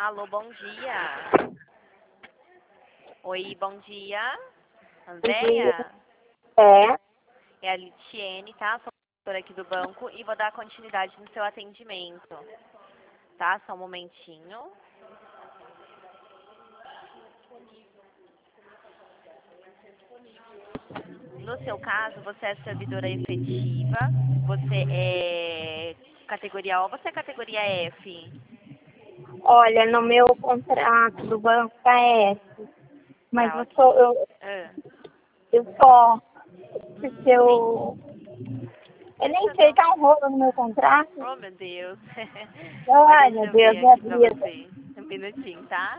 Alô, bom dia. Oi, bom dia. Bom dia. Andréia? É, É a Litiene, tá? Sou doutora aqui do banco e vou dar continuidade no seu atendimento. Tá? Só um momentinho. No seu caso, você é servidora efetiva, você é categoria O, você é categoria F? olha, no meu contrato do banco tá S, mas Tá, ok. Ah, eu só, porque sim. eu Deixa nem eu sei, dar tá um rolo no meu contrato. Oh, meu Deus. Mas Ai, deixa meu eu Deus, ver minha aqui pra vida. você. Um minutinho, tá?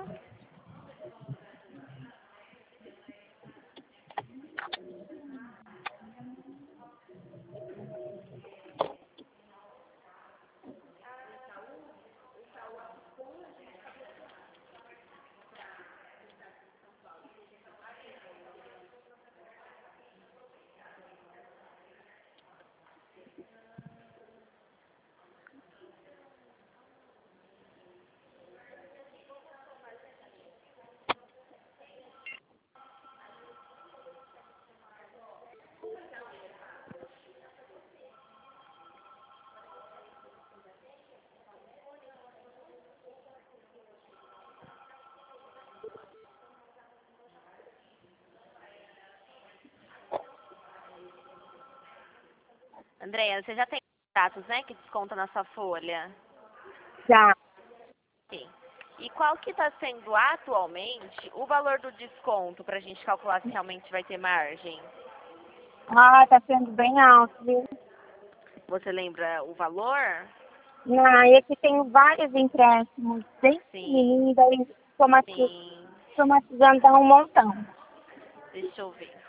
Andréia, você já tem dados, né, que desconta na sua folha? Já. Sim. E qual que está sendo atualmente o valor do desconto para a gente calcular se realmente vai ter margem? Ah, tá sendo bem alto, viu? Você lembra o valor? E aqui tenho vários empréstimos, bem Sim, pequenininhos, daí sim. somatizando dá um montão. Deixa eu ver.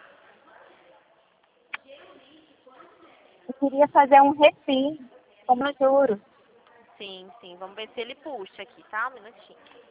Eu queria fazer um refis, como juros. Sim, sim. Vamos ver se ele puxa aqui, tá? Um minutinho.